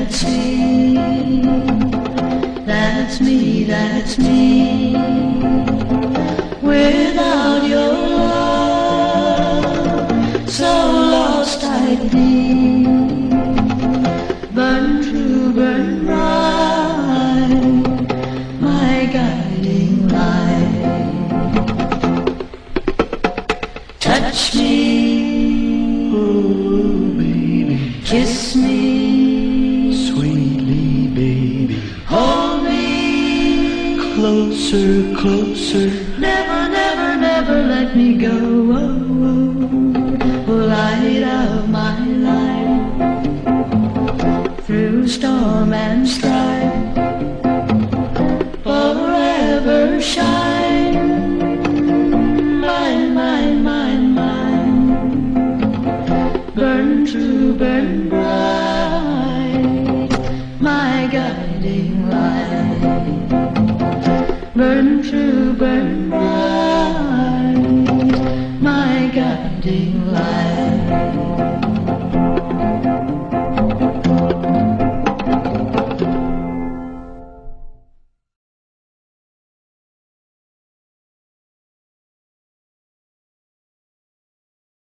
that's me, that's me, that's me. Without your love, so lost I'd be. Burn true, burn bright, my guiding light. Touch me, oh baby, kiss me, sweetly baby, hold me closer, closer, never, never, never let me go. Light of my life, through storm and strife, forever shine. Mine, mine, mine, mine. Burn true, burn bright, my guiding light. Burn true, burn bright, my guiding light.